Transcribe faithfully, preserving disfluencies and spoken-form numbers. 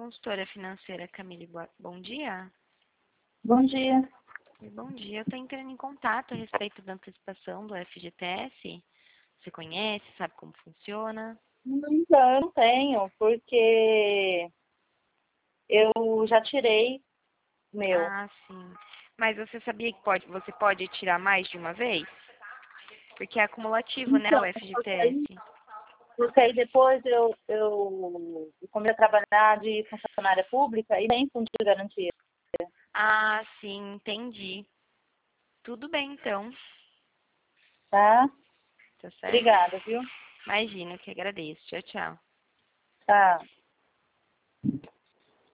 consultora financeira Camille, boa- bom dia. Bom dia. Bom dia, eu estou entrando em contato a respeito da antecipação do F G T S. Você conhece, sabe como funciona? Então, eu não tenho, porque eu já tirei o meu. Ah, sim. Mas você sabia que pode, você pode tirar mais de uma vez? Porque é acumulativo, né, Então, o F G T porque S. aí, porque aí depois eu, eu, eu comecei a trabalhar de funcionária pública e nem fundo de garantia, Ah, sim, entendi. Tudo bem, então. tá? Tá certo? Obrigada, viu? Imagina, que agradeço. Tchau, tchau. Tá.